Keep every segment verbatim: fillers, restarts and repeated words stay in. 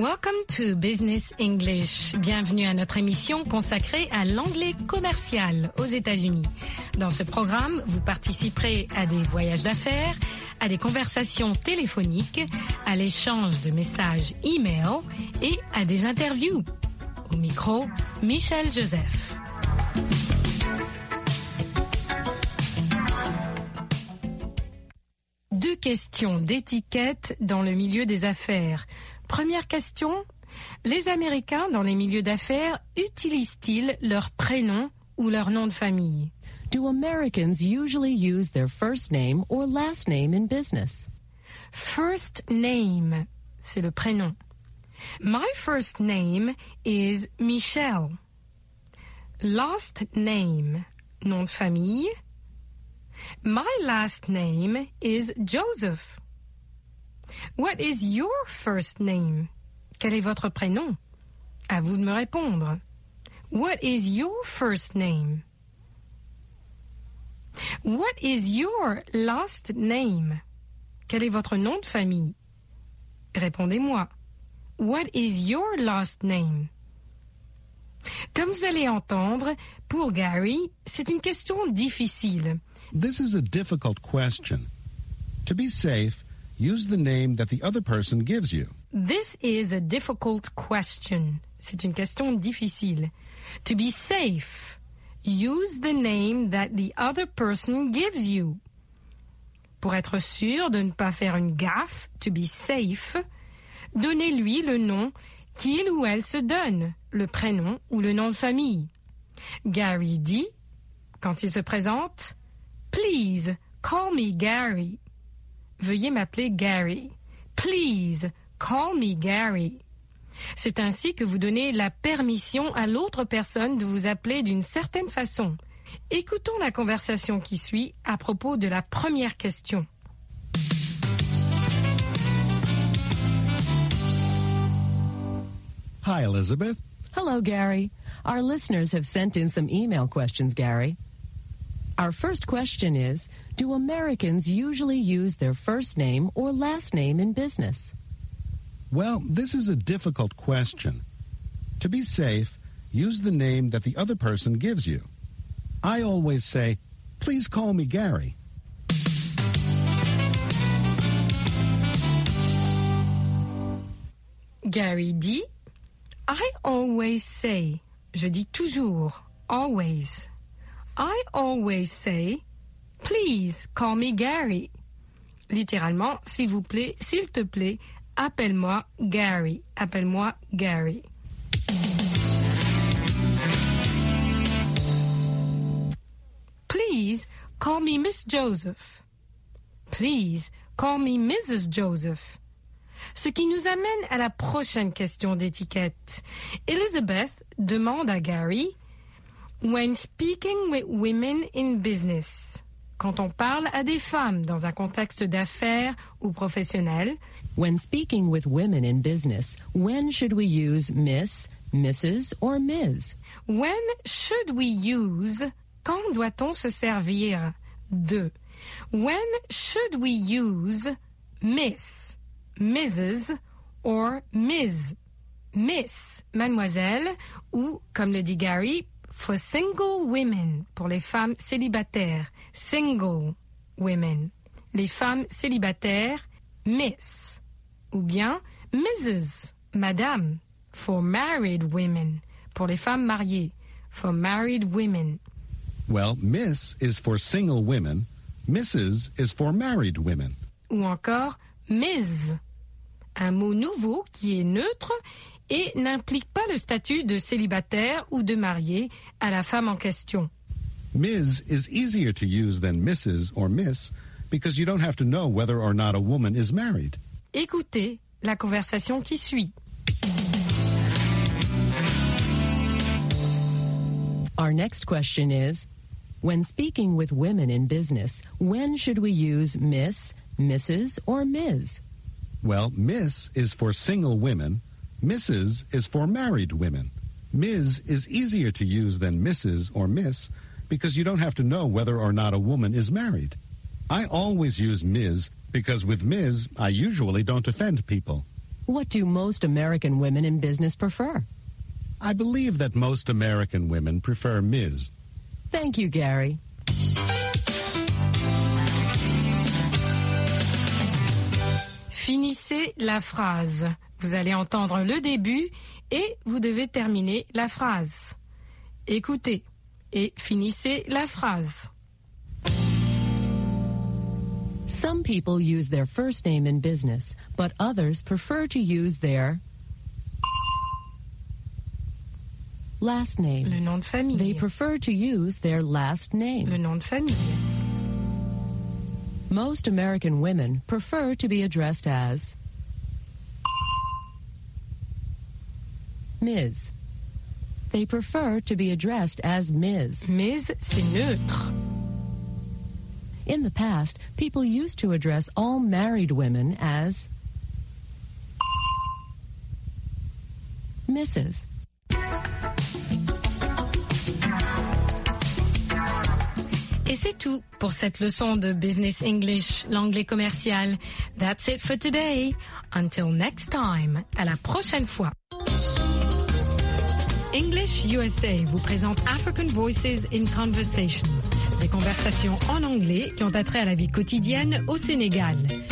Welcome to Business English. Bienvenue à notre émission consacrée à l'anglais commercial aux États-Unis. Dans ce programme, vous participerez à des voyages d'affaires, à des conversations téléphoniques, à l'échange de messages e-mail et à des interviews. Au micro, Michel Joseph. Deux questions d'étiquette dans le milieu des affaires. Première question, les Américains dans les milieux d'affaires utilisent-ils leur prénom ou leur nom de famille? Do Americans usually use their first name or last name in business? First name, c'est le prénom. My first name is Michelle. Last name, nom de famille. My last name is Joseph. What is your first name? Quel est votre prénom? À vous de me répondre. What is your first name? What is your last name? Quel est votre nom de famille? Répondez-moi. What is your last name? Comme vous allez entendre, pour Gary, c'est une question difficile. This is a difficult question. To be safe, use the name that the other person gives you. This is a difficult question. C'est une question difficile. To be safe, use the name that the other person gives you. Pour être sûr de ne pas faire une gaffe, to be safe, donnez-lui le nom qu'il ou elle se donne, le prénom ou le nom de famille. Gary dit, quand il se présente, Please, call me Gary. Veuillez m'appeler Gary. Please, call me Gary. C'est ainsi que vous donnez la permission à l'autre personne de vous appeler d'une certaine façon. Écoutons la conversation qui suit à propos de la première question. Hi, Elizabeth. Hello, Gary. Our listeners have sent in some email questions, Gary. Our first question is, do Americans usually use their first name or last name in business? Well, this is a difficult question. To be safe, use the name that the other person gives you. I always say, please call me Gary. Gary dit, I always say, je dis toujours, always. I always say, please call me Gary. Littéralement, s'il vous plaît, s'il te plaît, appelle-moi Gary. Appelle-moi Gary. Please call me Miss Joseph. Please call me Missus Joseph. Ce qui nous amène à la prochaine question d'étiquette. Elizabeth demande à Gary, when speaking with women in business, quand on parle à des femmes dans un contexte d'affaires ou professionnel, when speaking with women in business, when should we use Miss, Missus or Miz? When should we use, quand doit-on se servir de? When should we use Miss, Missus or Miz? Miss, mademoiselle, ou, comme le dit Gary, for single women, pour les femmes célibataires, single women. Les femmes célibataires, Miss. Ou bien Missus, madame, for married women, pour les femmes mariées, for married women. Well, Miss is for single women, Missus is for married women. Ou encore Miz, un mot nouveau qui est neutre et n'implique pas le statut de célibataire ou de marié à la femme en question. Miz is easier to use than Missus or Miss because you don't have to know whether or not a woman is married. Écoutez la conversation qui suit. Our next question is, when speaking with women in business, when should we use Miss, Missus or Miz? Well, Miss is for single women, Missus is for married women. Miz is easier to use than Missus or Miss because you don't have to know whether or not a woman is married. I always use Miz because with Miz, I usually don't offend people. What do most American women in business prefer? I believe that most American women prefer Miz Thank you, Gary. Finissez la phrase. Vous allez entendre le début et vous devez terminer la phrase. Écoutez et finissez la phrase. Some people use their first name in business, but others prefer to use their last name. Le nom de famille. They prefer to use their last name. Le nom de famille. Most American women prefer to be addressed as Miz They prefer to be addressed as Miz Miz, c'est neutre. In the past, people used to address all married women as Missus Et c'est tout pour cette leçon de Business English, l'anglais commercial. That's it for today. Until next time. À la prochaine fois. English U S A vous présente African Voices in Conversation. Des conversations en anglais qui ont attrait à la vie quotidienne au Sénégal.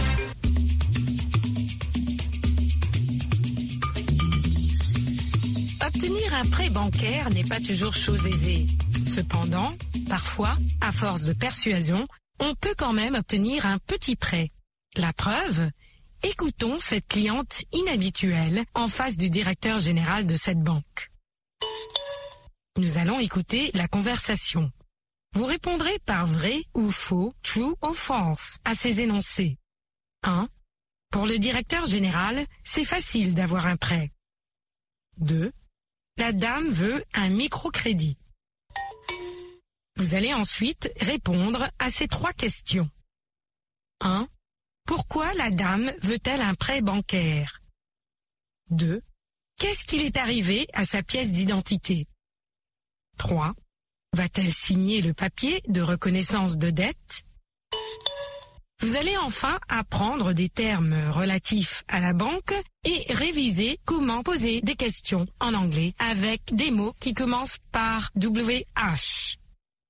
Obtenir un prêt bancaire n'est pas toujours chose aisée. Cependant, parfois, à force de persuasion, on peut quand même obtenir un petit prêt. La preuve ? Écoutons cette cliente inhabituelle en face du directeur général de cette banque. Nous allons écouter la conversation. Vous répondrez par vrai ou faux, true ou false, à ces énoncés. un. Pour le directeur général, c'est facile d'avoir un prêt. deux. La dame veut un microcrédit. Vous allez ensuite répondre à ces trois questions. un. Pourquoi la dame veut-elle un prêt bancaire? deux. Qu'est-ce qu'il est arrivé à sa pièce d'identité? trois. Va-t-elle signer le papier de reconnaissance de dette? Vous allez enfin apprendre des termes relatifs à la banque et réviser comment poser des questions en anglais avec des mots qui commencent par W H.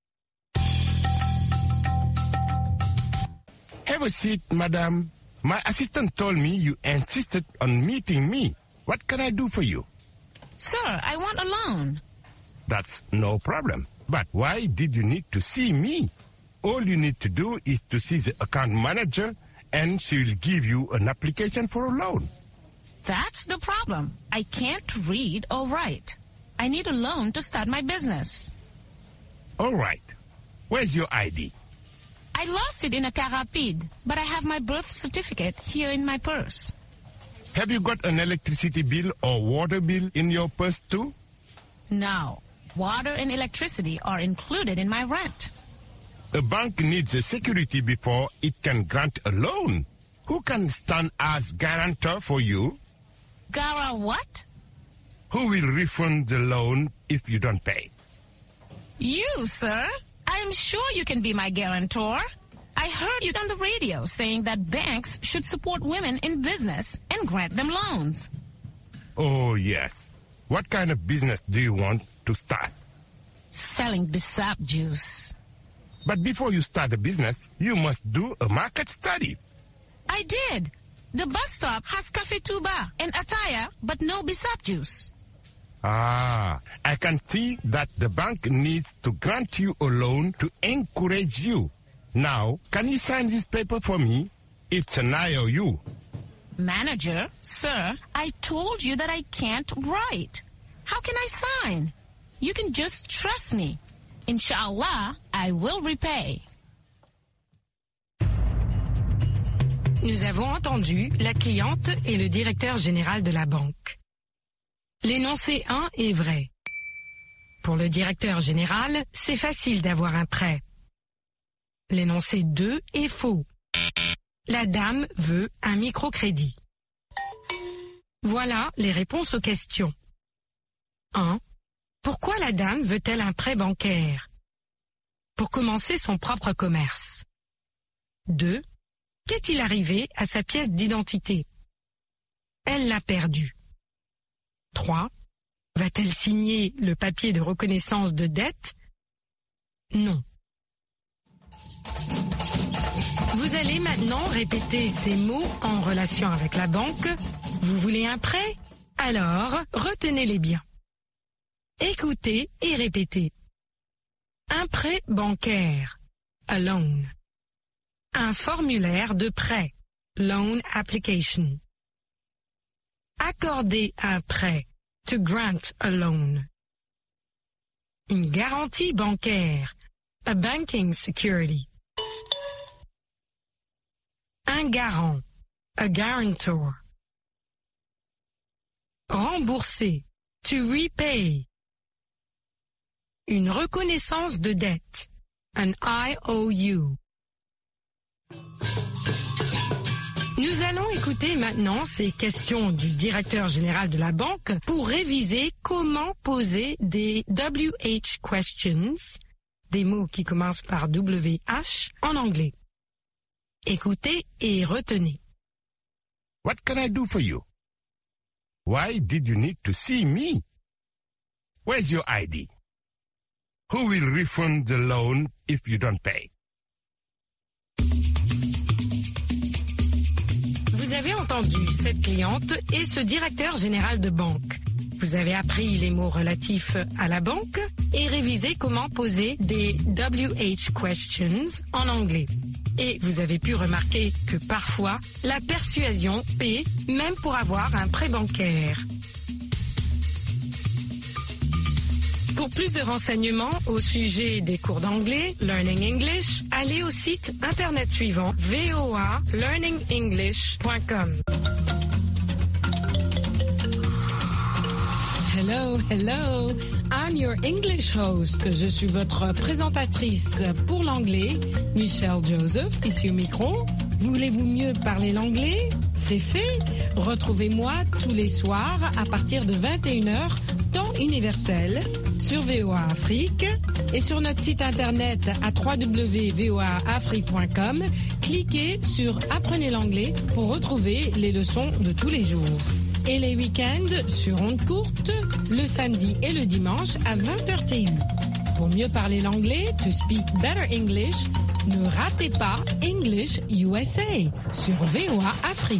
Have a seat, madam. My assistant told me you insisted on meeting me. What can I do for you? Sir, I want a loan. That's no problem. But why did you need to see me? All you need to do is to see the account manager and she will give you an application for a loan. That's the problem. I can't read or write. I need a loan to start my business. All right. Where's your I D? I lost it in a car rapide, but I have my birth certificate here in my purse. Have you got an electricity bill or water bill in your purse too? No. Water and electricity are included in my rent. A bank needs a security before it can grant a loan. Who can stand as guarantor for you? Gara what? Who will refund the loan if you don't pay? You, sir. I am sure you can be my guarantor. I heard you on the radio saying that banks should support women in business and grant them loans. Oh, yes. What kind of business do you want to start? Selling Bissap juice. But before you start a business, you must do a market study. I did. The bus stop has Cafe Tuba and Ataya, but no Bissap juice. Ah, I can see that the bank needs to grant you a loan to encourage you. Now, can you sign this paper for me? It's an I O U. Manager, sir, I told you that I can't write. How can I sign? You can just trust me. Inshallah, I will repay. Nous avons entendu la cliente et le directeur général de la banque. L'énoncé un est vrai. Pour le directeur général, c'est facile d'avoir un prêt. L'énoncé deux est faux. La dame veut un microcrédit. Voilà les réponses aux questions. un. Pourquoi la dame veut-elle un prêt bancaire? Pour commencer son propre commerce. deux. Qu'est-il arrivé à sa pièce d'identité? elle l'a perdu? trois. Va-t-elle signer le papier de reconnaissance de dette? Non. Vous allez maintenant répéter ces mots en relation avec la banque. Vous voulez un prêt? Alors, retenez-les bien. Écoutez et répétez. Un prêt bancaire, a loan. Un formulaire de prêt, loan application. Accorder un prêt, to grant a loan. Une garantie bancaire, a banking security. Un garant, a guarantor. Rembourser, to repay. Une reconnaissance de dette, an I O U. Nous allons écouter maintenant ces questions du directeur général de la banque pour réviser comment poser des W H questions, des mots qui commencent par W H, en anglais. Écoutez et retenez. What can I do for you? Why did you need to see me? Where's your I D? Who will refund the loan if you don't pay? Vous avez entendu cette cliente et ce directeur général de banque. Vous avez appris les mots relatifs à la banque et révisé comment poser des W H questions en anglais. Et vous avez pu remarquer que parfois, la persuasion paie même pour avoir un prêt bancaire. Pour plus de renseignements au sujet des cours d'anglais, Learning English, allez au site internet suivant v o a learning english point com. Hello, hello, I'm your English host. Je suis votre présentatrice pour l'anglais, Michelle Joseph, ici au micro. Voulez-vous mieux parler l'anglais? C'est fait. Retrouvez-moi tous les soirs à partir de vingt et une heures, temps universel, sur V O A Afrique et sur notre site internet à w w w point v o a afrique point com. Cliquez sur Apprenez l'anglais pour retrouver les leçons de tous les jours. Et les week-ends sur ondes courtes, le samedi et le dimanche à vingt heures T U. Pour mieux parler l'anglais, to speak better English, ne ratez pas English U S A sur V O A Afrique.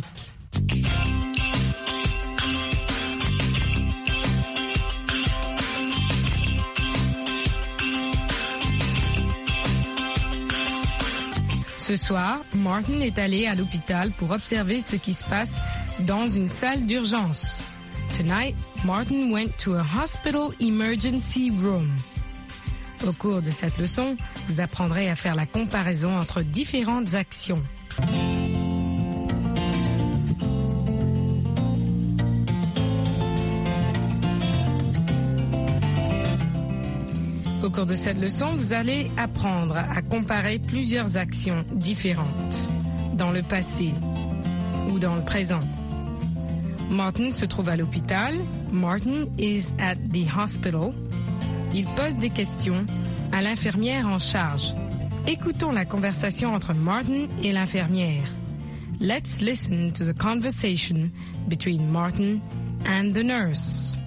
Ce soir, Martin est allé à l'hôpital pour observer ce qui se passe dans une salle d'urgence. Tonight, Martin went to a hospital emergency room. Au cours de cette leçon, vous apprendrez à faire la comparaison entre différentes actions. Au cours de cette leçon, vous allez apprendre à comparer plusieurs actions différentes dans le passé ou dans le présent. Martin se trouve à l'hôpital. Martin is at the hospital. Il pose des questions à l'infirmière en charge. Écoutons la conversation entre Martin et l'infirmière. Let's listen to the conversation between Martin and the nurse.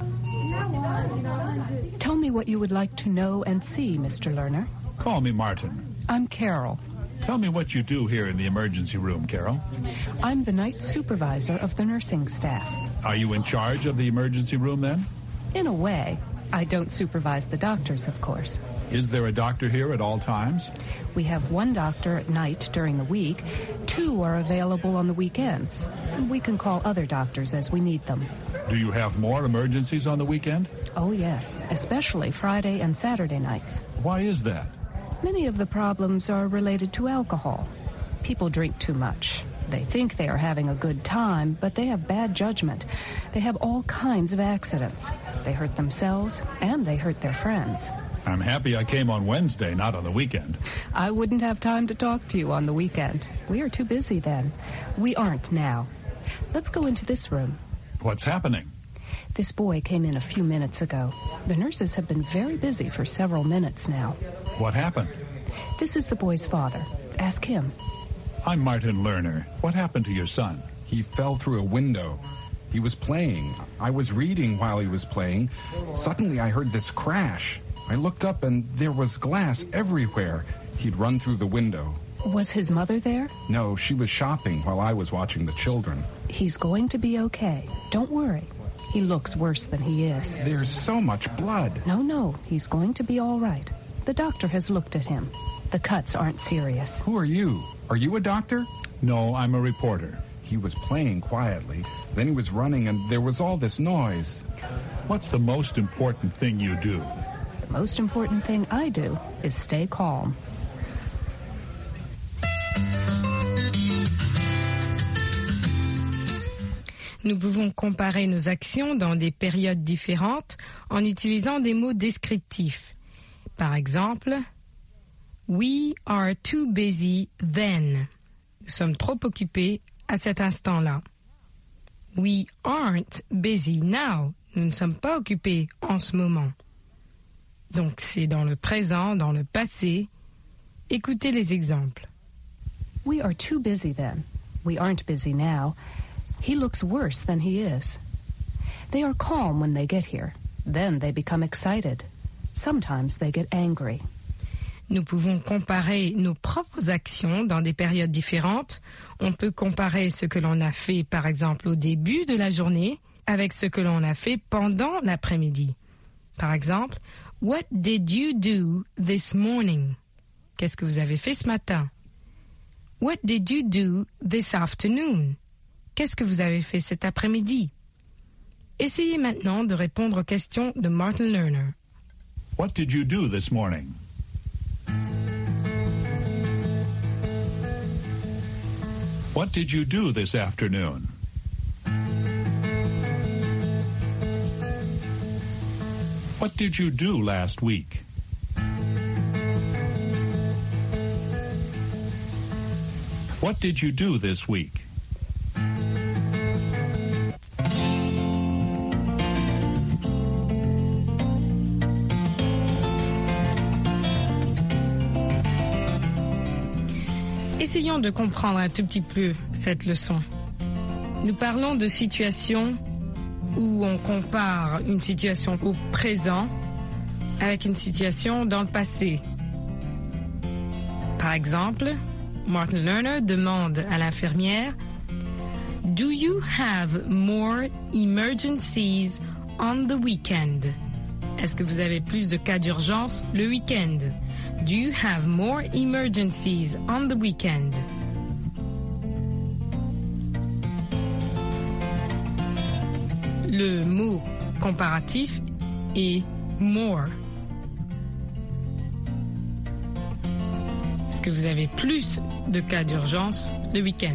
Tell me what you would like to know and see, Mister Lerner. Call me Martin. I'm Carol. Tell me what you do here in the emergency room, Carol. I'm the night supervisor of the nursing staff. Are you in charge of the emergency room then? In a way. I don't supervise the doctors, of course. Is there a doctor here at all times? We have one doctor at night during the week. Two are available on the weekends. We can call other doctors as we need them. Do you have more emergencies on the weekend? Oh, yes, especially Friday and Saturday nights. Why is that? Many of the problems are related to alcohol. People drink too much. They think they are having a good time, but they have bad judgment. They have all kinds of accidents. They hurt themselves, and they hurt their friends. I'm happy I came on Wednesday, not on the weekend. I wouldn't have time to talk to you on the weekend. We are too busy then. We aren't now. Let's go into this room. What's happening? This boy came in a few minutes ago. The nurses have been very busy for several minutes now. What happened? This is the boy's father. Ask him. I'm Martin Lerner. What happened to your son? He fell through a window. He was playing. I was reading while he was playing. Suddenly I heard this crash. I looked up and there was glass everywhere. He'd run through the window. Was his mother there? No, she was shopping while I was watching the children. He's going to be okay. Don't worry. He looks worse than he is. There's so much blood. No, no. He's going to be all right. The doctor has looked at him. The cuts aren't serious. Who are you? Are you a doctor? No, I'm a reporter. He was playing quietly. Then he was running and there was all this noise. What's the most important thing you do? The most important thing I do is stay calm. Nous pouvons comparer nos actions dans des périodes différentes en utilisant des mots descriptifs. Par exemple, we are too busy then. Nous sommes trop occupés à cet instant-là. We aren't busy now. Nous ne sommes pas occupés en ce moment. Donc c'est dans le présent, dans le passé. Écoutez les exemples. We are too busy then. We aren't busy now. He looks worse than he is. They are calm when they get here. Then they become excited. Sometimes they get angry. Nous pouvons comparer nos propres actions dans des périodes différentes. On peut comparer ce que l'on a fait, par exemple, au début de la journée avec ce que l'on a fait pendant l'après-midi. Par exemple, what did you do this morning? Qu'est-ce que vous avez fait ce matin? What did you do this afternoon? Qu'est-ce que vous avez fait cet après-midi? Essayez maintenant de répondre aux questions de Martin Lerner. What did you do this morning? What did you do this afternoon? What did you do last week? What did you do this week? Essayons de comprendre un tout petit peu cette leçon. Nous parlons de situations où on compare une situation au présent avec une situation dans le passé. Par exemple, Martin Lerner demande à l'infirmière « Do you have more emergencies on the weekend? » Est-ce que vous avez plus de cas d'urgence le week-end? Do you have more emergencies on the weekend? Le mot comparatif est more. Est-ce que vous avez plus de cas d'urgence le week-end?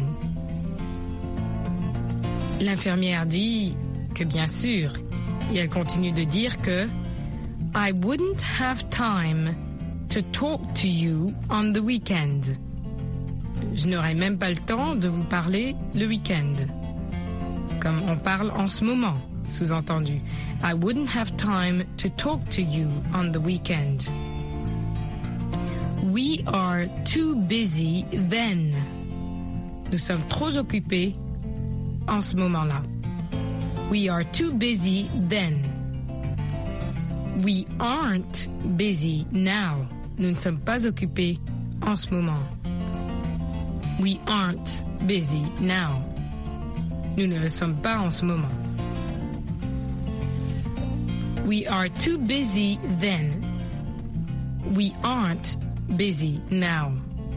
L'infirmière dit que bien sûr, et elle continue de dire que I wouldn't have time to talk to you on the weekend. Je n'aurai même pas le temps de vous parler le week-end. Comme on parle en ce moment, sous-entendu. I wouldn't have time to talk to you on the weekend. We are too busy then. Nous sommes trop occupés en ce moment-là. We are too busy then. We aren't busy now. Nous ne sommes pas occupés en ce moment. We aren't busy now. Nous ne le sommes pas en ce moment. We are too busy then. We aren't busy now.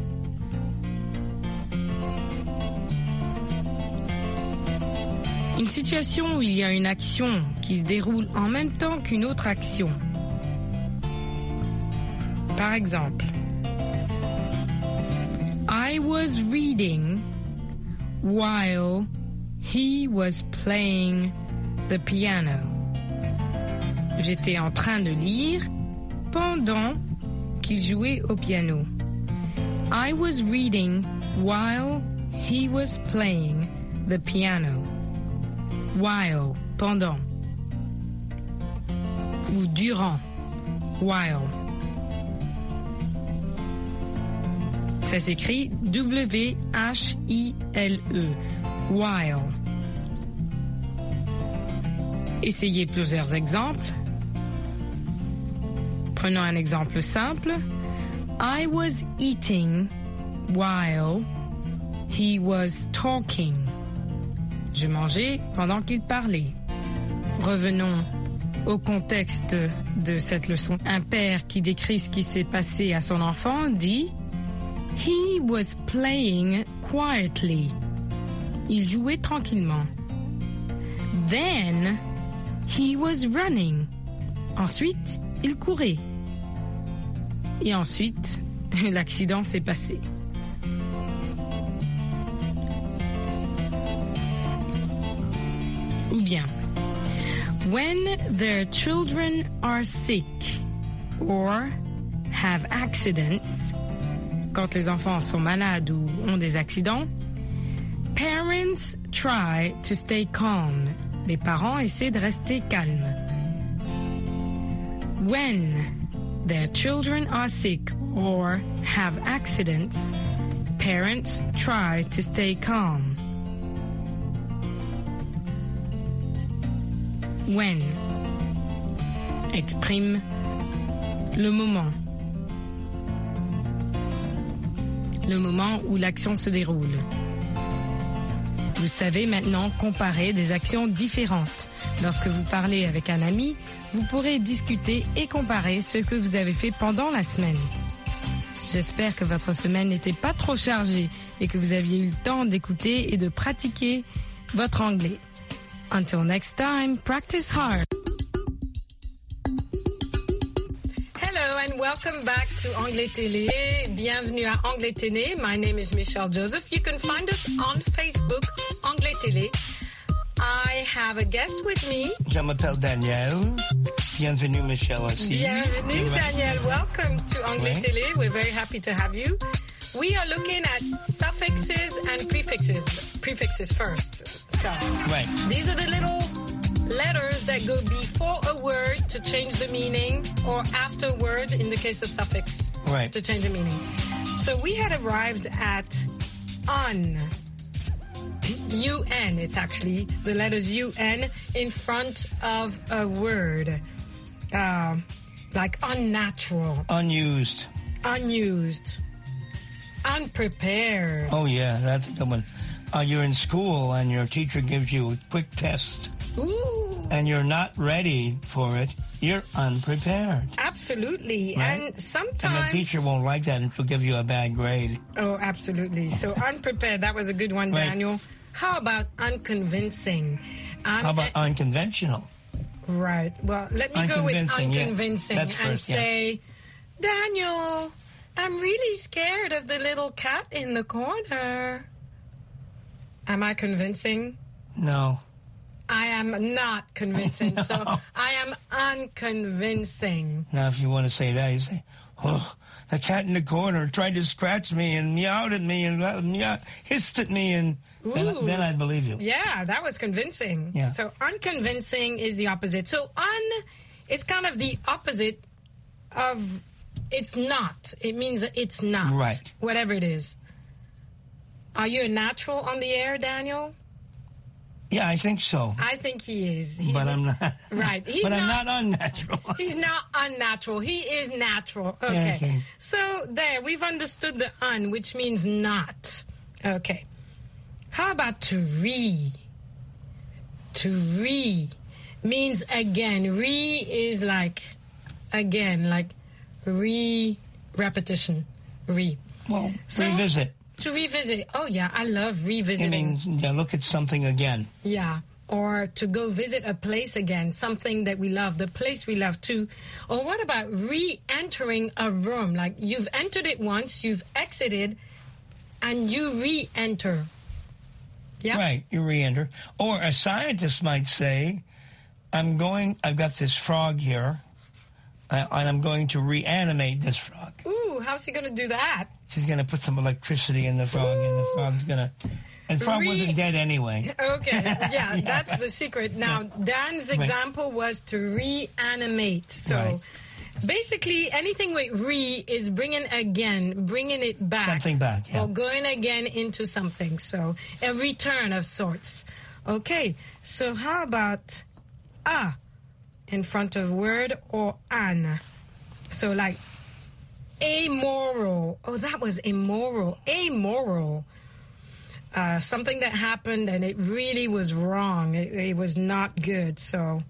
Une situation où il y a une action qui se déroule en même temps qu'une autre action. Par exemple, I was reading while he was playing the piano. J'étais en train de lire pendant qu'il jouait au piano. I was reading while he was playing the piano. While, pendant. Ou durant. While. Ça s'écrit W H I L E. while. Essayez plusieurs exemples. Prenons un exemple simple. I was eating while he was talking. Je mangeais pendant qu'il parlait. Revenons au contexte de cette leçon. Un père qui décrit ce qui s'est passé à son enfant dit « He was playing quietly ». Il jouait tranquillement. Then, he was running. Ensuite, il courait. Et ensuite, l'accident s'est passé. Ou bien, when their children are sick or have accidents, quand les enfants sont malades ou ont des accidents, parents try to stay calm. Les parents essaient de rester calmes. When their children are sick or have accidents, parents try to stay calm. When exprime le moment. Le moment où l'action se déroule. Vous savez maintenant comparer des actions différentes. Lorsque vous parlez avec un ami, vous pourrez discuter et comparer ce que vous avez fait pendant la semaine. J'espère que votre semaine n'était pas trop chargée et que vous aviez eu le temps d'écouter et de pratiquer votre anglais. Until next time, practice hard. Hello and welcome back to Anglais Télé. Bienvenue à Anglais Télé. My name is Michelle Joseph. You can find us on Facebook, Anglais Télé. I have a guest with me. Je m'appelle Daniel. Bienvenue, Michelle. Aussi. Bienvenue, Daniel. Welcome to Anglais Oui. Télé. We're very happy to have you. We are looking at suffixes and prefixes. Prefixes first. So, Right. these are the little letters that go before a word to change the meaning, or after a word in the case of suffix Right. to change the meaning. So we had arrived at un. U N, it's actually the letters U N in front of a word. Uh, like unnatural, Unused. unused, unprepared. Oh, yeah, that's a good one. Uh, you're in school and your teacher gives you a quick test Ooh. and you're not ready for it. You're unprepared. Absolutely. Right. And sometimes... And the teacher won't like that and she'll give you a bad grade. Oh, absolutely. So unprepared, that was a good one, Right. Daniel. How about unconvincing? Um, How about unconventional? Right. Well, let me go with Unconvincing, yeah. unconvincing That's and first, yeah. say, Daniel, I'm really scared of the little cat in the corner. Am I convincing? No. I am not convincing. No. So I am unconvincing. Now, if you want to say that, you say, oh, the cat in the corner tried to scratch me and meowed at me and uh, meow, hissed at me, and then, then I'd believe you. Yeah, that was convincing. Yeah. So unconvincing is the opposite. So un is kind of the opposite of it's not. It means that it's not. Right. Whatever it is. Are you a natural on the air, Daniel? Yeah, I think so. I think he is. He's But I'm not. Right. He's but I'm not- not unnatural. He's not unnatural. He is natural. Okay. Okay. So there, we've understood the un, which means not. Okay. How about to re? To re means again. Re is like again, like re repetition. Re. Well, So- revisit. To revisit. Oh yeah, I love I revisiting. mean, yeah, look at something again. Yeah. Or to go visit a place again, something that we love, the place we love too. Or what about re-entering a room? Like you've entered it once, you've exited, and you re-enter. Yeah. Right, you re-enter. Or a scientist might say, I'm going, I've got this frog here, uh, and I'm going to reanimate this frog. Ooh, how's he going to do that? She's going to put some electricity in the frog, and the frog's going to... And frog Re- wasn't dead anyway. Okay, yeah, Yeah. that's the secret. Now, Dan's Right. example was to reanimate. So, Right. Basically, anything with re is bringing again, bringing it back. Something back, yeah. Or going again into something. So, a return of sorts. Okay, so how about a in front of word or an? So, like, amoral. Oh, that was immoral. Amoral. Uh, something that happened and it really was wrong. It, it was not good. So,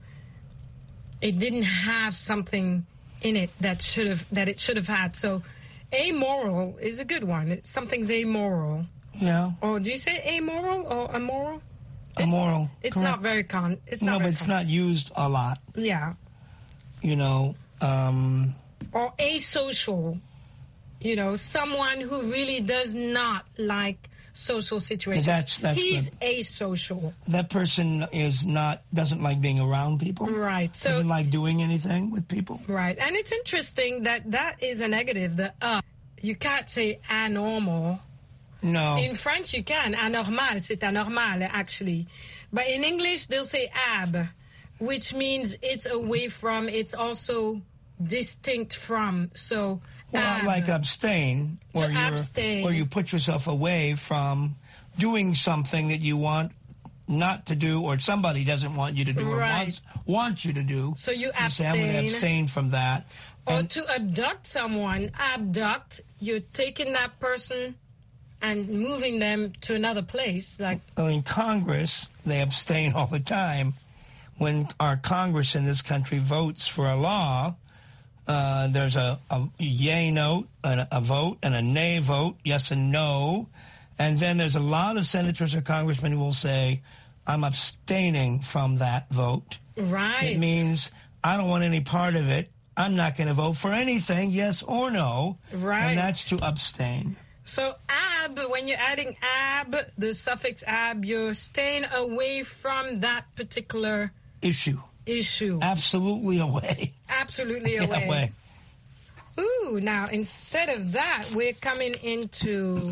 it didn't have something in it that should have that it should have had. So amoral is a good one. It's, something's amoral. Yeah. Or do you say amoral or immoral? Immoral. It's, it's correct. not very con. It's no, not but very it's con- not used a lot. Yeah. You know. Um, or asocial. You know, someone who really does not like social situations. That's, that's He's good. asocial. That person is not doesn't like being around people. Right. So doesn't like doing anything with people. Right. And it's interesting that that is a negative. The uh, you can't say anormal. No. In French, you can. Anormal, c'est anormal, actually. But in English, they'll say ab, which means it's away from. It's also distinct from. So. Well, ab. like abstain, To or you abstain. or you put yourself away from doing something that you want not to do, or somebody doesn't want you to do, or Right. wants want you to do. So you say, I'm going to abstain. abstain from that. Or And- to abduct someone, abduct, you're taking that person and moving them to another place. Like Well, in Congress, they abstain all the time. When our Congress in this country votes for a law, uh, there's a, a yay note, a, a vote, and a nay vote, yes and no. And then there's a lot of senators or congressmen who will say, I'm abstaining from that vote. right. It means I don't want any part of it. I'm not going to vote for anything, yes or no. Right. And that's to abstain. So ab, when you're adding ab, the suffix ab, you're staying away from that particular Issue. issue. Absolutely away. Absolutely Yeah, away. away. Ooh, now instead of that, we're coming into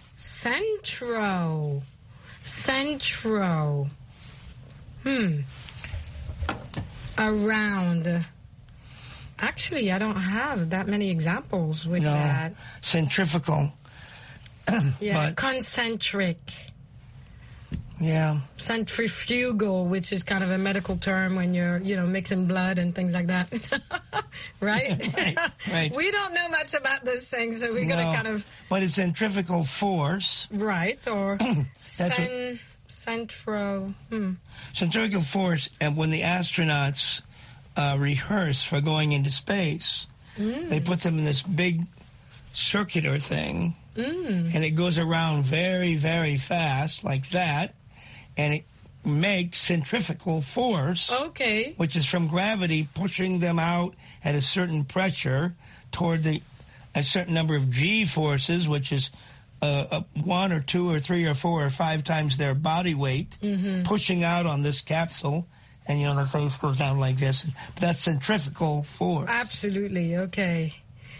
centro. Centro. Hmm. Around. Actually, I don't have that many examples with No. that. Centrifugal. Yeah, But- concentric. Yeah. Centrifugal, which is kind of a medical term when you're, you know, mixing blood and things like that. right? Right, right. We don't know much about this thing, so we're No, going to kind of... but it's centrifugal force. Right, or That's cen, centro... Hmm. Centrifugal force, and when the astronauts uh, rehearse for going into space, Mm. they put them in this big circular thing, Mm. and it goes around very, very fast, like that, and it makes centrifugal force, Okay. which is from gravity pushing them out at a certain pressure toward the a certain number of G forces, which is uh, uh, one or two or three or four or five times their body weight, Mm-hmm. pushing out on this capsule, and you know the face goes down like this. That's centrifugal force. Absolutely, okay.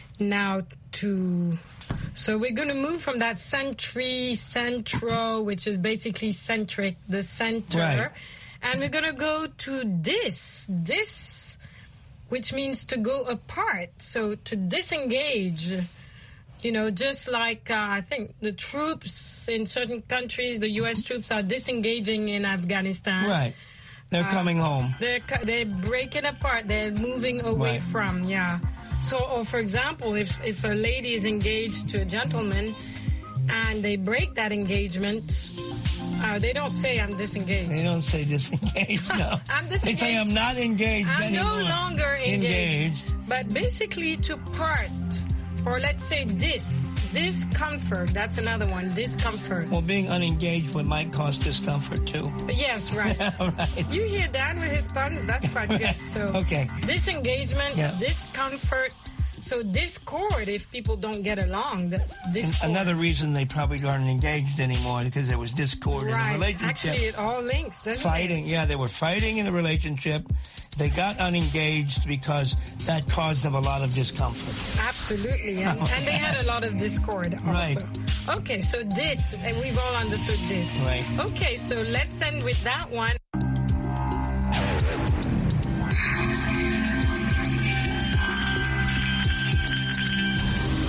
Now to... So we're going to move from that centri, centro, which is basically centric, the center. Right. And we're going to go to dis, dis, which means to go apart. So to disengage, you know, just like uh, I think the troops in certain countries, the U S troops are disengaging in Afghanistan. Right. They're Uh, coming home. They're cu- they're breaking apart. They're moving away Right. from, yeah. So, or for example, if if a lady is engaged to a gentleman and they break that engagement, uh, they don't say I'm disengaged. They don't say disengaged, no. I'm They say disengaged. I'm not engaged I'm anymore. no longer engaged. Engaged. But basically to part, or let's say dis, discomfort. That's another one, discomfort. Well, being unengaged would might cause discomfort too. Yes, right. right. You hear Dan with his puns? That's quite good. So Okay. disengagement, Yeah. discomfort. So discord if people don't get along. That's discord. Another reason they probably aren't engaged anymore because there was discord in the right. relationship. Actually, it all links. Doesn't Fighting, it? yeah, they were fighting in the relationship. They got unengaged because that caused them a lot of discomfort. Absolutely, and, and they had a lot of discord also. Right. Okay, so this, and we've all understood this. Right. Okay, so let's end with that one.